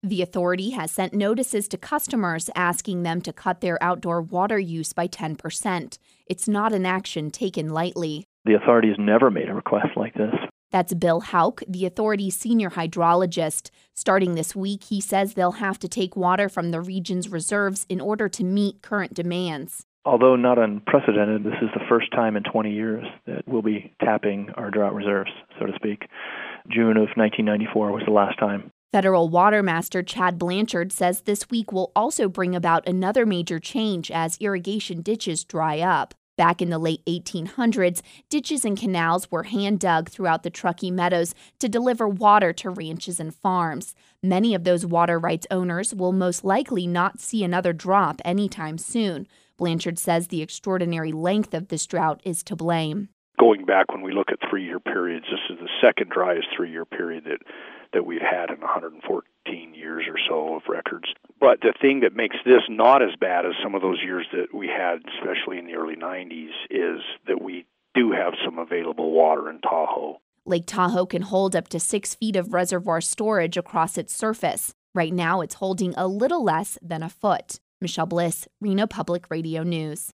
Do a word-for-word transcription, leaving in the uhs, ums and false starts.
The authority has sent notices to customers asking them to cut their outdoor water use by ten percent. It's not an action taken lightly. The authority has never made a request like this. That's Bill Hauk, the authority's senior hydrologist. Starting this week, he says they'll have to take water from the region's reserves in order to meet current demands. Although not unprecedented, this is the first time in twenty years that we'll be tapping our drought reserves, so to speak. June of nineteen ninety-four was the last time. Federal Water Master Chad Blanchard says this week will also bring about another major change as irrigation ditches dry up. Back in the late eighteen hundreds, ditches and canals were hand-dug throughout the Truckee Meadows to deliver water to ranches and farms. Many of those water rights owners will most likely not see another drop anytime soon. Blanchard says the extraordinary length of this drought is to blame. Going back when we look at three-year periods, this is the second driest three-year period that, that we've had in one hundred fourteen years or so of records. But the thing that makes this not as bad as some of those years that we had, especially in the early nineties, is that we do have some available water in Tahoe. Lake Tahoe can hold up to six feet of reservoir storage across its surface. Right now, it's holding a little less than a foot. Michelle Bliss, Reno Public Radio News.